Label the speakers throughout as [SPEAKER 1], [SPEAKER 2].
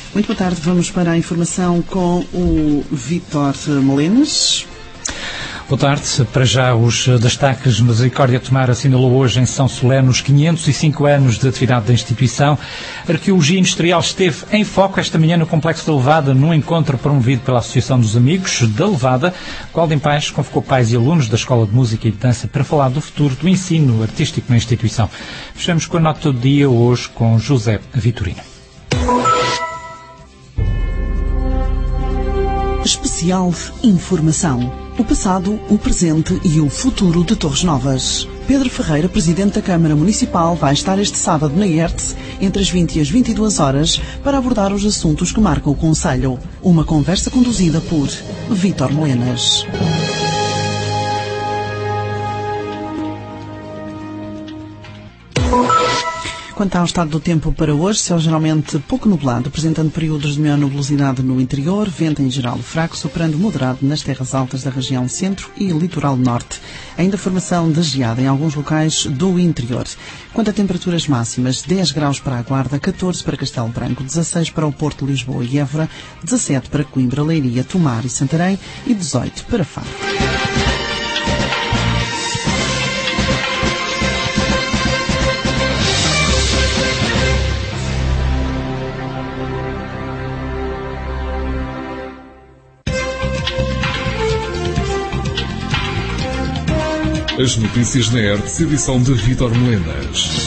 [SPEAKER 1] Muito boa tarde, vamos para a informação com o Vítor Melenas.
[SPEAKER 2] Boa tarde. Para já os destaques. Misericórdia Tomar assinalou hoje em São Solene os 505 anos de atividade da instituição. A arqueologia industrial esteve em foco esta manhã no Complexo da Levada, num encontro promovido pela Associação dos Amigos da Levada. Golden Pais convocou pais e alunos da Escola de Música e de Dança para falar do futuro do ensino artístico na instituição. Fechamos com a nota do dia hoje com José Vitorino.
[SPEAKER 1] Especial Informação. O passado, o presente e o futuro de Torres Novas. Pedro Ferreira, Presidente da Câmara Municipal, vai estar este sábado na IERTS, entre as 20 e as 22 horas, para abordar os assuntos que marcam o Concelho. Uma conversa conduzida por Vítor Melenas. Quanto ao estado do tempo para hoje, céu geralmente pouco nublado, apresentando períodos de maior nubosidade no interior, vento em geral fraco, soprando moderado nas terras altas da região centro e litoral norte. Ainda formação de geada em alguns locais do interior. Quanto a temperaturas máximas, 10 graus para a Guarda, 14 para Castelo Branco, 16 para o Porto, Lisboa e Évora, 17 para Coimbra, Leiria, Tomar e Santarém e 18 para Faro.
[SPEAKER 3] As notícias na ERTS, edição de Vítor Melenas.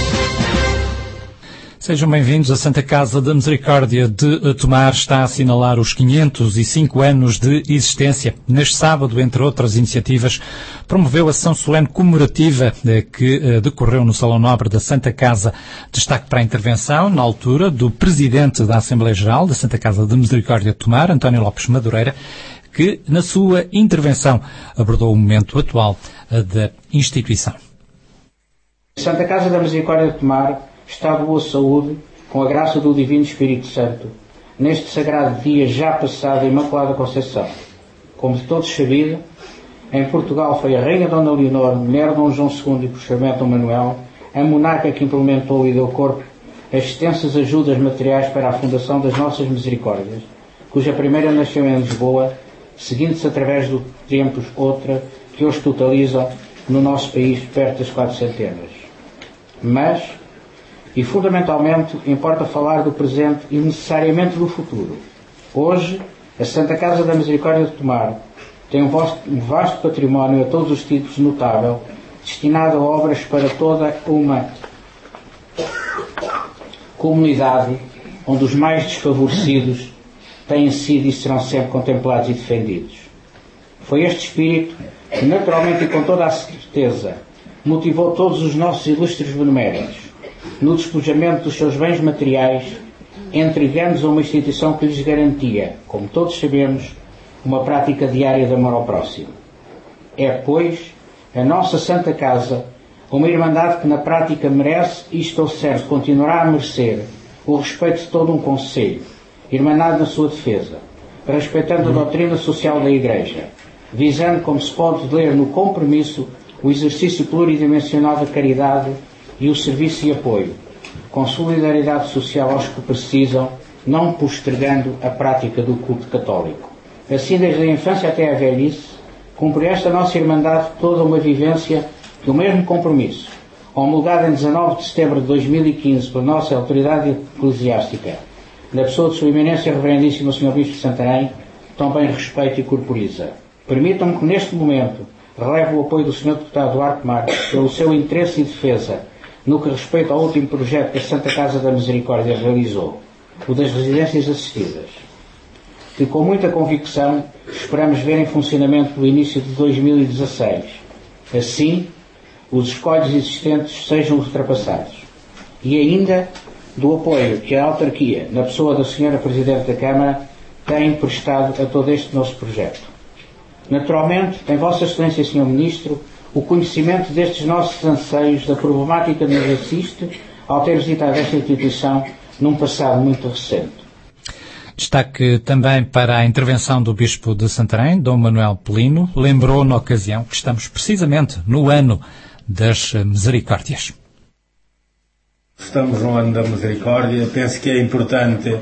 [SPEAKER 2] Sejam bem-vindos. A Santa Casa da Misericórdia de Tomar está a assinalar os 505 anos de existência. Neste sábado, entre outras iniciativas, promoveu a sessão solene comemorativa que decorreu no Salão Nobre da Santa Casa. Destaque para a intervenção, na altura, do Presidente da Assembleia Geral da Santa Casa da Misericórdia de Tomar, António Lopes Madureira, que, na sua intervenção, abordou o momento atual da instituição.
[SPEAKER 4] A Santa Casa da Misericórdia de Tomar está de boa saúde, com a graça do Divino Espírito Santo, neste sagrado dia já passado da Imaculada Conceição. Como de todos sabido, em Portugal foi a Rainha Dona Leonor, mulher de Dom João II e posteriormente Dom Manuel, a monarca que implementou e deu corpo as extensas ajudas materiais para a fundação das Nossas Misericórdias, cuja primeira nasceu em Lisboa, seguindo-se através do tempos outra, que hoje totalizam no nosso país perto das 400. Mas, e fundamentalmente, importa falar do presente e necessariamente do futuro. Hoje, a Santa Casa da Misericórdia de Tomar tem um vasto património a todos os tipos notável, destinado a obras para toda uma comunidade onde os mais desfavorecidos têm sido e serão sempre contemplados e defendidos. Foi este espírito que, naturalmente e com toda a certeza, motivou todos os nossos ilustres beneméritos no despojamento dos seus bens materiais, entregando-os a uma instituição que lhes garantia, como todos sabemos, uma prática diária de amor ao próximo. É, pois, a nossa Santa Casa uma irmandade que na prática merece e, estou certo, continuará a merecer o respeito de todo um concelho, irmanado na sua defesa, respeitando a doutrina social da Igreja, visando, como se pode ler no compromisso, o exercício pluridimensional da caridade e o serviço e apoio, com solidariedade social aos que precisam, não postergando a prática do culto católico. Assim, desde a infância até à velhice, cumpre esta nossa irmandade toda uma vivência que o mesmo compromisso, homologado em 19 de setembro de 2015 pela nossa autoridade eclesiástica, na pessoa de Sua Eminência Reverendíssima Sr. Bispo de Santarém, também respeita e corporiza. Permitam-me que, neste momento, releve o apoio do Sr. Deputado Duarte Marques pelo seu interesse e defesa no que respeita ao último projeto que a Santa Casa da Misericórdia realizou, o das residências assistidas, que com muita convicção esperamos ver em funcionamento no início de 2016. Assim, os escolhos existentes sejam ultrapassados. E ainda do apoio que a autarquia, na pessoa da Sra. Presidente da Câmara, tem prestado a todo este nosso projeto. Naturalmente, tem Vossa Excelência, Sr. Ministro, o conhecimento destes nossos anseios da problemática que nos assiste ao ter visitado esta instituição num passado muito recente.
[SPEAKER 2] Destaque também para a intervenção do Bispo de Santarém, Dom Manuel Pelino, lembrou na ocasião que estamos precisamente no ano das Misericórdias.
[SPEAKER 5] Estamos no ano da Misericórdia. Penso que é importante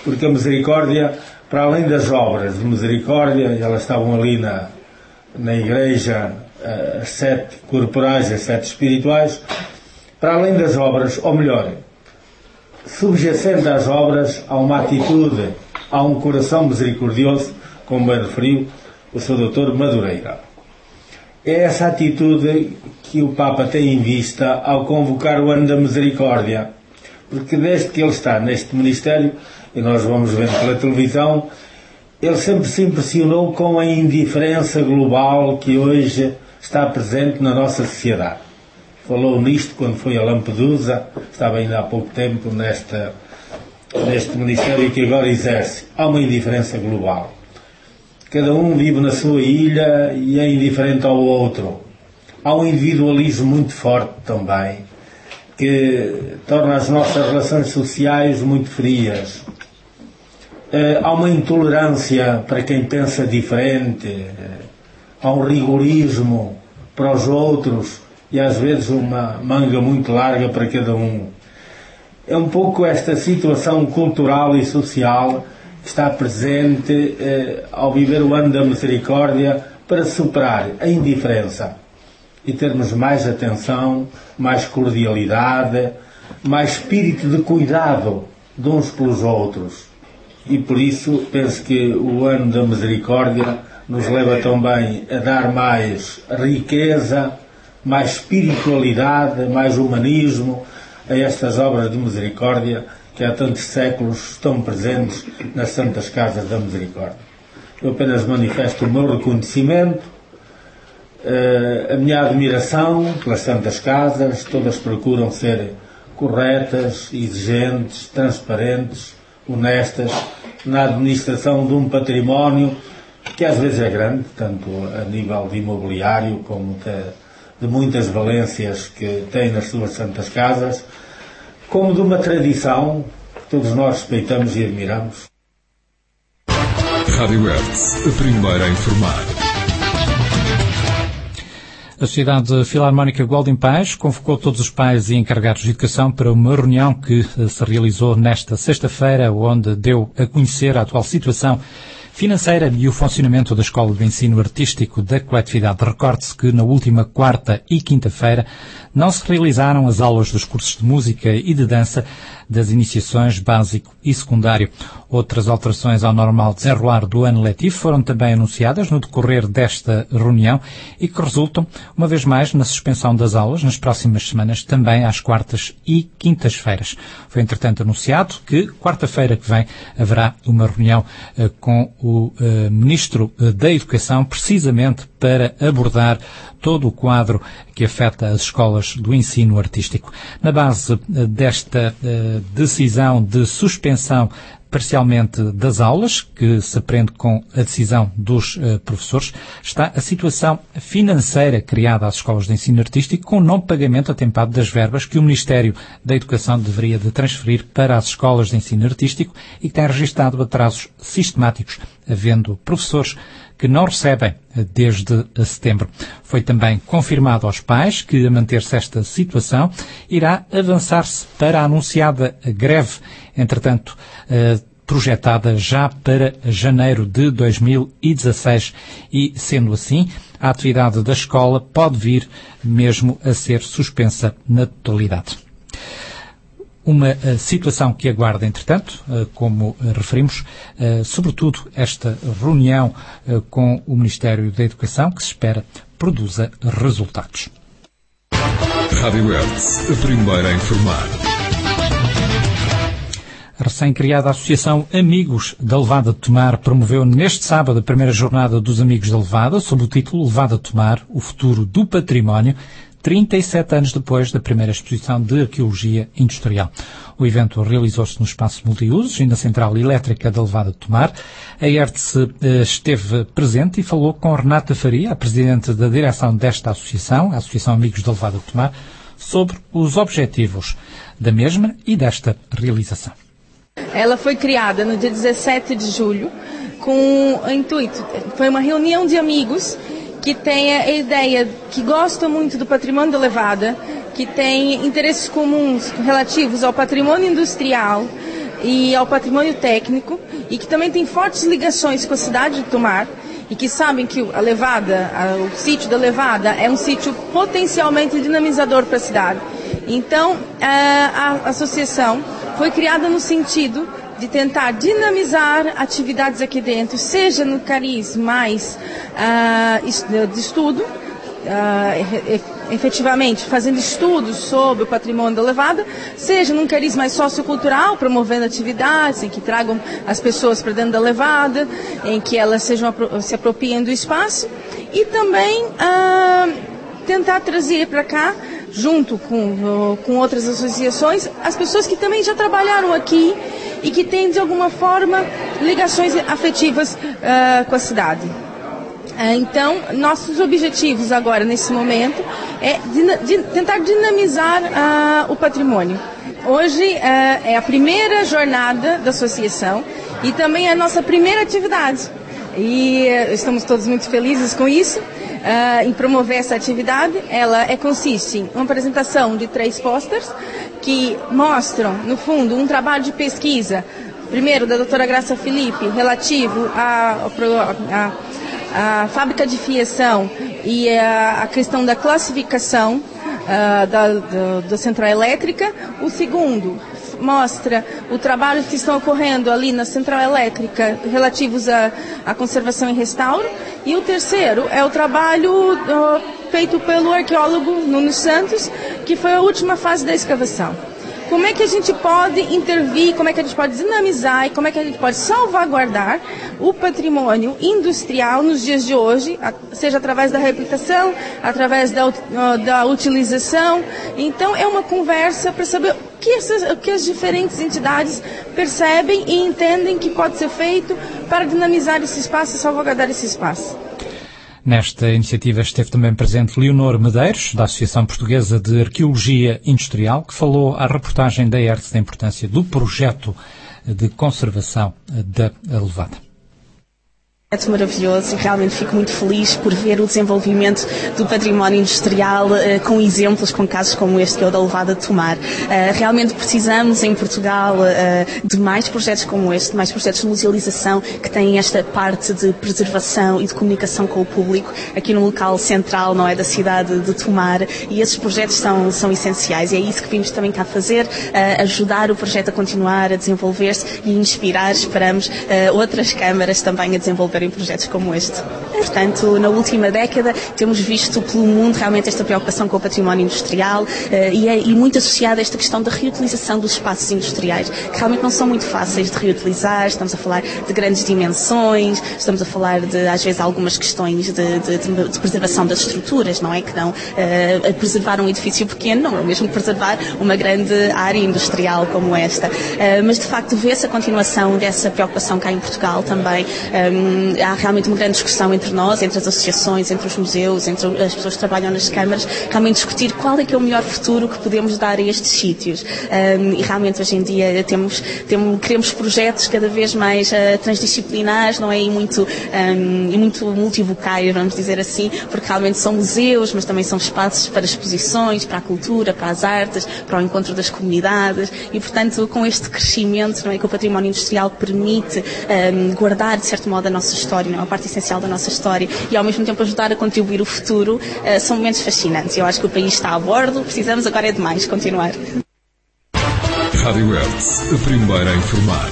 [SPEAKER 5] porque a Misericórdia, para além das obras de misericórdia, elas estavam ali na igreja, as 7 corporais e as 7 espirituais, para além das obras, ou melhor, subjacente às obras, há uma atitude, há um coração misericordioso, como bem referiu o Sr. Dr. Madureira. É essa atitude que o Papa tem em vista ao convocar o Ano da Misericórdia, porque desde que ele está neste ministério, e nós vamos vendo pela televisão, ele sempre se impressionou com a indiferença global que hoje está presente na nossa sociedade. Falou nisto quando foi a Lampedusa, estava ainda há pouco tempo neste ministério que agora exerce. Há uma indiferença global. Cada um vive na sua ilha e é indiferente ao outro. Há um individualismo muito forte também, que torna as nossas relações sociais muito frias. Há uma intolerância para quem pensa diferente, há um rigorismo para os outros e às vezes uma manga muito larga para cada um. É um pouco esta situação cultural e social que está presente ao viver o Ano da Misericórdia para superar a indiferença e termos mais atenção, mais cordialidade, mais espírito de cuidado de uns pelos outros. E por isso penso que o Ano da Misericórdia nos leva também a dar mais riqueza, mais espiritualidade, mais humanismo a estas obras de misericórdia que há tantos séculos estão presentes nas Santas Casas da Misericórdia. Eu apenas manifesto o meu reconhecimento, a minha admiração pelas Santas Casas. Todas procuram ser corretas, exigentes, transparentes, honestas, na administração de um património que às vezes é grande, tanto a nível de imobiliário como de muitas valências que tem nas suas Santas Casas, como de uma tradição que todos nós respeitamos e admiramos.
[SPEAKER 3] Rádio Hertz, a primeira a informar.
[SPEAKER 2] A Sociedade Filarmónica Golden Pais convocou todos os pais e encarregados de educação para uma reunião que se realizou nesta sexta-feira, onde deu a conhecer a atual situação financeira e o funcionamento da Escola de Ensino Artístico da coletividade. Recorde-se que na última quarta e quinta-feira não se realizaram as aulas dos cursos de música e de dança das iniciações básico e secundário. Outras alterações ao normal desenrolar do ano letivo foram também anunciadas no decorrer desta reunião e que resultam, uma vez mais, na suspensão das aulas nas próximas semanas, também às quartas e quintas-feiras. Foi, entretanto, anunciado que quarta-feira que vem haverá uma reunião com o Ministro da Educação, precisamente para abordar todo o quadro que afeta as escolas do ensino artístico. Na base desta decisão de suspensão parcialmente das aulas, que se aprende com a decisão dos professores, está a situação financeira criada às escolas de ensino artístico com o não pagamento atempado das verbas que o Ministério da Educação deveria de transferir para as escolas de ensino artístico e que tem registado atrasos sistemáticos, havendo professores que não recebem desde setembro. Foi também confirmado aos pais que, a manter-se esta situação, irá avançar-se para a anunciada greve, entretanto, projetada já para janeiro de 2016 e, sendo assim, a atividade da escola pode vir mesmo a ser suspensa na totalidade. Uma situação que aguarda, entretanto, como referimos, sobretudo esta reunião com o Ministério da Educação, que se espera produza resultados.
[SPEAKER 3] Rádio Hertz, a primeira a informar.
[SPEAKER 2] A recém-criada Associação Amigos da Levada de Tomar promoveu neste sábado a primeira jornada dos Amigos da Levada, sob o título Levada de Tomar, o futuro do património, 37 anos depois da primeira exposição de arqueologia industrial. O evento realizou-se no espaço multiusos e na central elétrica da Levada de Tomar. A Hertz esteve presente e falou com Renata Faria, a presidente da direção desta associação, a Associação Amigos da Levada de Tomar, sobre os objetivos da mesma e desta realização.
[SPEAKER 6] Ela foi criada no dia 17 de julho com o intuito, foi uma reunião de amigos que tem a ideia, que gostam muito do patrimônio da Levada, que tem interesses comuns relativos ao patrimônio industrial e ao patrimônio técnico, e que também tem fortes ligações com a cidade de Tomar, e que sabem que a Levada, o sítio da Levada, é um sítio potencialmente dinamizador para a cidade. Então, a associação foi criada no sentido de tentar dinamizar atividades aqui dentro, seja no cariz mais de estudo, efetivamente fazendo estudos sobre o patrimônio da Levada, seja num cariz mais sociocultural, promovendo atividades em que tragam as pessoas para dentro da Levada, em que elas se apropriem do espaço, e também tentar trazer para cá, junto com outras associações, as pessoas que também já trabalharam aqui e que têm, de alguma forma, ligações afetivas com a cidade. Então, nossos objetivos agora, nesse momento, é tentar dinamizar o patrimônio. Hoje é a primeira jornada da associação e também é a nossa primeira atividade. E estamos todos muito felizes com isso, em promover essa atividade. Ela consiste em uma apresentação de 3 posters que mostram, no fundo, um trabalho de pesquisa, primeiro da doutora Graça Felipe, relativo a fábrica de fiação e a questão da classificação da central elétrica. O segundo mostra o trabalho que estão ocorrendo ali na central elétrica relativos à conservação e restauro. E o terceiro é o trabalho feito pelo arqueólogo Nuno Santos, que foi a última fase da escavação. Como é que a gente pode intervir, como é que a gente pode dinamizar e como é que a gente pode salvaguardar o patrimônio industrial nos dias de hoje, seja através da reabilitação, através da utilização. Então, é uma conversa para saber o que as diferentes entidades percebem e entendem que pode ser feito para dinamizar esse espaço e salvaguardar esse espaço.
[SPEAKER 2] Nesta iniciativa esteve também presente Leonor Medeiros, da Associação Portuguesa de Arqueologia Industrial, que falou à reportagem da ERTS da importância do projeto de conservação da Levada.
[SPEAKER 7] É maravilhoso e realmente fico muito feliz por ver o desenvolvimento do património industrial com exemplos, com casos como este que é o da Levada de Tomar. Realmente precisamos em Portugal de mais projetos como este, mais projetos de musealização que têm esta parte de preservação e de comunicação com o público aqui no local central, não é, da cidade de Tomar, e esses projetos são essenciais e é isso que vimos também cá fazer, ajudar o projeto a continuar a desenvolver-se e inspirar, esperamos, outras câmaras também a desenvolver em projetos como este. Portanto, na última década temos visto pelo mundo realmente esta preocupação com o património industrial e muito associada a esta questão da reutilização dos espaços industriais, que realmente não são muito fáceis de reutilizar. Estamos a falar de grandes dimensões, estamos a falar de, às vezes, algumas questões de preservação das estruturas, não é? Que não a preservar um edifício pequeno, não é o mesmo que preservar uma grande área industrial como esta. Mas, de facto, vê-se a continuação dessa preocupação cá em Portugal também. Há realmente uma grande discussão entre nós, entre as associações, entre os museus, entre as pessoas que trabalham nas câmaras, realmente discutir qual é que é o melhor futuro que podemos dar a estes sítios. E realmente hoje em dia queremos projetos cada vez mais transdisciplinares, não é? E muito multivocais, vamos dizer assim, porque realmente são museus, mas também são espaços para exposições, para a cultura, para as artes, para o encontro das comunidades e, portanto, com este crescimento, não é, que o património industrial permite guardar, de certo modo, a nossa história, não é? Uma parte essencial da nossa história e ao mesmo tempo ajudar a contribuir o futuro, são momentos fascinantes. Eu acho que o país está a bordo, precisamos agora é de mais continuar.
[SPEAKER 3] Rádio ERTS, a primeira a informar.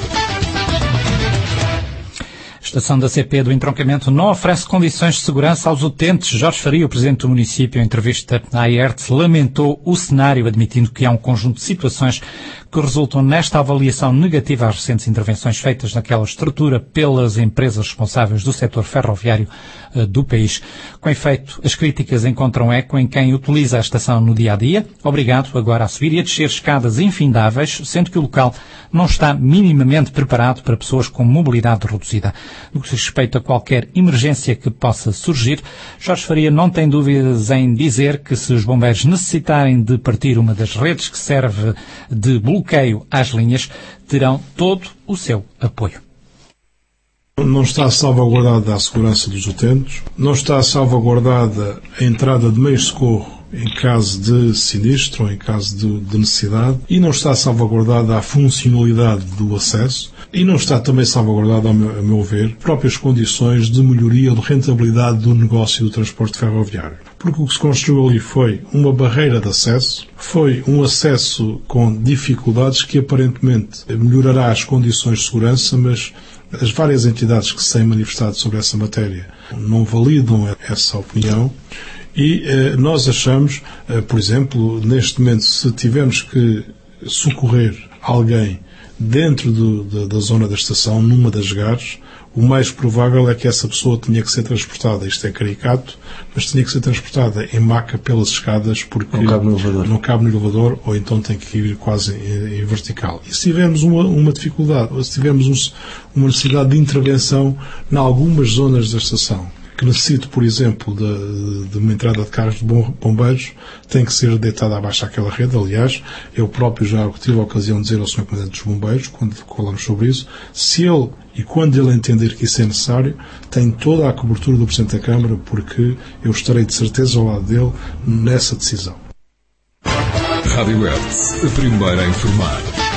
[SPEAKER 2] A estação da CP do entroncamento não oferece condições de segurança aos utentes. Jorge Faria, o presidente do município, em entrevista à ERTS, lamentou o cenário, admitindo que há um conjunto de situações que resultam nesta avaliação negativa às recentes intervenções feitas naquela estrutura pelas empresas responsáveis do setor ferroviário do país. Com efeito, as críticas encontram eco em quem utiliza a estação no dia-a-dia, obrigado agora a subir e a descer escadas infindáveis, sendo que o local não está minimamente preparado para pessoas com mobilidade reduzida. No que se respeita a qualquer emergência que possa surgir, Jorge Faria não tem dúvidas em dizer que se os bombeiros necessitarem de partir uma das redes que serve de bloqueio às linhas, terão todo o seu apoio.
[SPEAKER 8] Não está salvaguardada a segurança dos utentes, não está salvaguardada a entrada de meios de socorro em caso de sinistro ou em caso de necessidade, e não está salvaguardada a funcionalidade do acesso, e não está também salvaguardada, a meu ver, próprias condições de melhoria ou de rentabilidade do negócio do transporte ferroviário. Porque o que se construiu ali foi uma barreira de acesso, foi um acesso com dificuldades que aparentemente melhorará as condições de segurança, mas as várias entidades que se têm manifestado sobre essa matéria não validam essa opinião. E nós achamos, por exemplo, neste momento, se tivermos que socorrer alguém dentro da zona da estação, numa das gares, o mais provável é que essa pessoa tenha que ser transportada, isto é caricato, mas tinha que ser transportada em maca pelas escadas, porque não cabe no elevador, ou então tem que ir quase em vertical. E se tivermos uma dificuldade, ou se tivermos uma necessidade de intervenção em algumas zonas da estação, que necessite, por exemplo, de uma entrada de carros de bombeiros, tem que ser deitada abaixo aquela rede. Aliás, eu próprio já tive a ocasião de dizer ao Sr. Comandante dos Bombeiros, quando falamos sobre isso, se ele e quando ele entender que isso é necessário, tem toda a cobertura do Presidente da Câmara, porque eu estarei de certeza ao lado dele nessa decisão.
[SPEAKER 3] Rádio Hertz, a primeira a informar.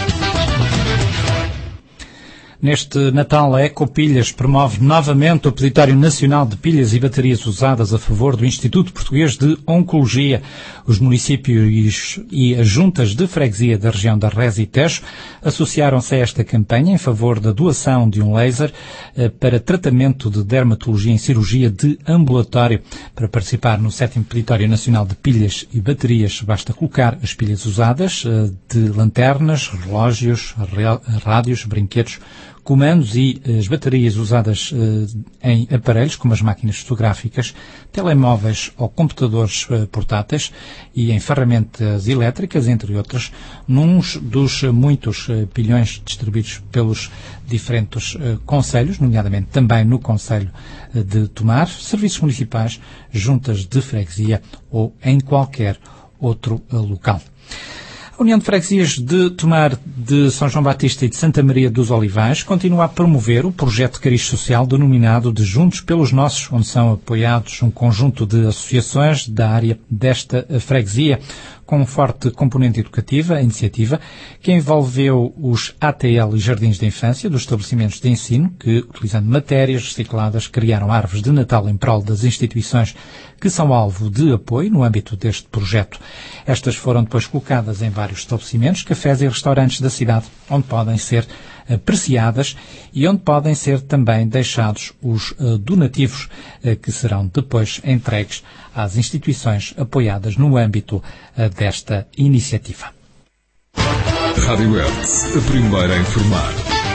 [SPEAKER 2] Neste Natal, a Ecopilhas promove novamente o Peditório Nacional de Pilhas e Baterias Usadas a favor do Instituto Português de Oncologia. Os municípios e as juntas de freguesia da região da Rés e Tejo associaram-se a esta campanha em favor da doação de um laser para tratamento de dermatologia em cirurgia de ambulatório. Para participar no 7º Peditório Nacional de Pilhas e Baterias, basta colocar as pilhas usadas de lanternas, relógios, rádios, brinquedos, comandos e as baterias usadas em aparelhos, como as máquinas fotográficas, telemóveis ou computadores portáteis e em ferramentas elétricas, entre outras, num dos muitos pilhões distribuídos pelos diferentes concelhos, nomeadamente também no Concelho de Tomar, serviços municipais, juntas de freguesia ou em qualquer outro local. A União de Freguesias de Tomar de São João Batista e de Santa Maria dos Olivais continua a promover o projeto de cariz social denominado de Juntos pelos Nossos, onde são apoiados um conjunto de associações da área desta freguesia, com um forte componente educativa, a iniciativa, que envolveu os ATL e Jardins de Infância dos estabelecimentos de ensino, que, utilizando matérias recicladas, criaram árvores de Natal em prol das instituições que são alvo de apoio no âmbito deste projeto. Estas foram depois colocadas em vários estabelecimentos, cafés e restaurantes da cidade, onde podem ser apreciadas e onde podem ser também deixados os donativos que serão depois entregues às instituições apoiadas no âmbito desta iniciativa.
[SPEAKER 3] Rádio Hertz, a primeira a informar.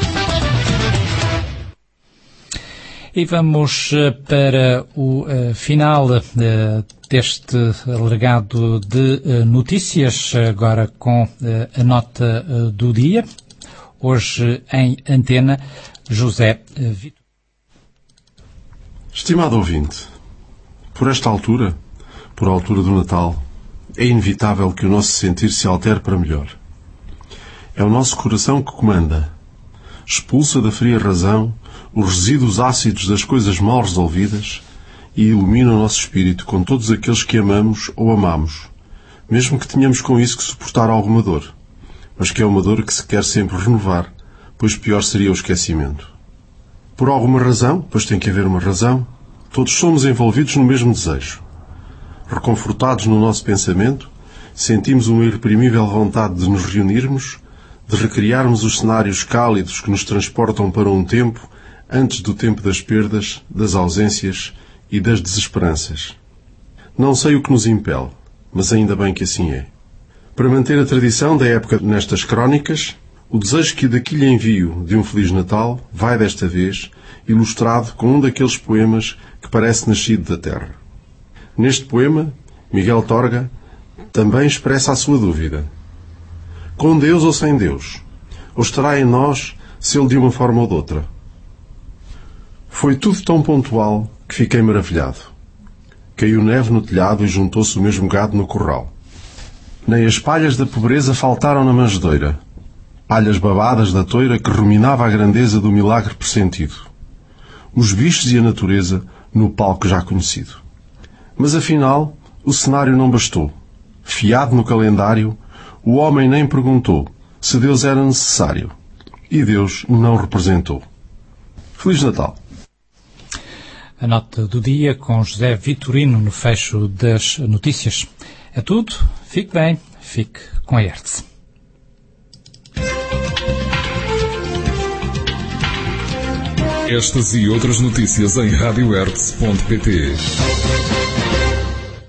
[SPEAKER 2] E vamos para o final deste alegado de notícias, agora com a nota do dia. Hoje em antena, José Vitor.
[SPEAKER 9] Estimado ouvinte, por esta altura, por altura do Natal, é inevitável que o nosso sentir se altere para melhor. É o nosso coração que comanda. Expulsa da fria razão os resíduos ácidos das coisas mal resolvidas e ilumina o nosso espírito com todos aqueles que amamos ou amamos, mesmo que tenhamos com isso que suportar alguma dor, mas que é uma dor que se quer sempre renovar, pois pior seria o esquecimento. Por alguma razão, pois tem que haver uma razão, todos somos envolvidos no mesmo desejo. Reconfortados no nosso pensamento, sentimos uma irreprimível vontade de nos reunirmos, de recriarmos os cenários cálidos que nos transportam para um tempo antes do tempo das perdas, das ausências e das desesperanças. Não sei o que nos impele, mas ainda bem que assim é. Para manter a tradição da época nestas crónicas, o desejo que daqui lhe envio de um Feliz Natal vai, desta vez, ilustrado com um daqueles poemas que parece nascido da terra. Neste poema, Miguel Torga também expressa a sua dúvida. Com Deus ou sem Deus? Ou estará em nós, se ele de uma forma ou de outra? Foi tudo tão pontual que fiquei maravilhado. Caiu neve no telhado e juntou-se o mesmo gado no curral. Nem as palhas da pobreza faltaram na manjedoura. Palhas babadas da toira que ruminava a grandeza do milagre pressentido. Os bichos e a natureza no palco já conhecido. Mas afinal, o o cenário não bastou. Fiado no calendário, o homem nem perguntou se Deus era necessário. E Deus não representou. Feliz Natal!
[SPEAKER 2] A nota do dia com José Vitorino no fecho das notícias. É tudo. Fique bem. Fique com a ERTS.
[SPEAKER 3] Estas e outras notícias em radioertz.pt.